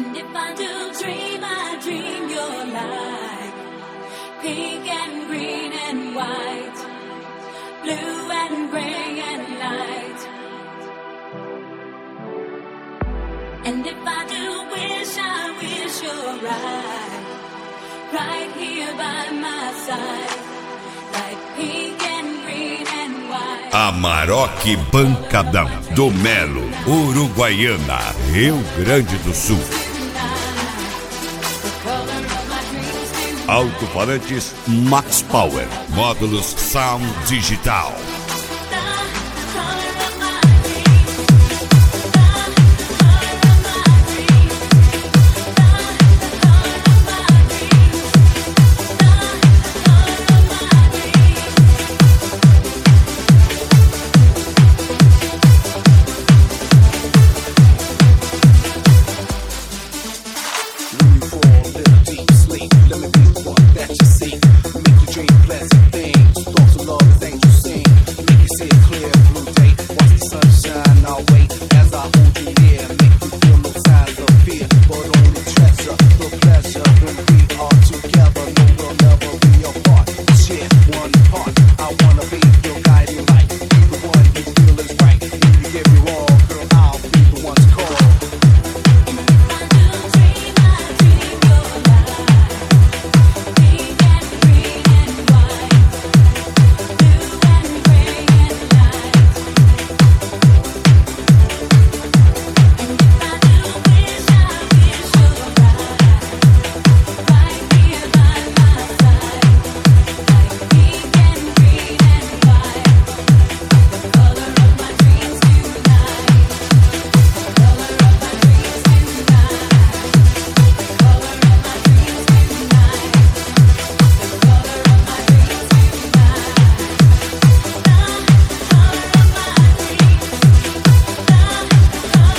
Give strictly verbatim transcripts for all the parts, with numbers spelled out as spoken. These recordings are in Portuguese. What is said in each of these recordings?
And if I do dream, I dream you're like pink and green and white, blue and gray and light. And if I do wish, I wish you're right, right here by my side, like pink and green and white. Amarok Pancadão do Melo, Uruguaiana, Rio Grande do Sul. Alto-falantes Max Power, módulos Sound Digital.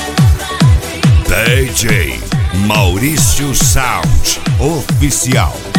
D J Maurício Sound Oficial.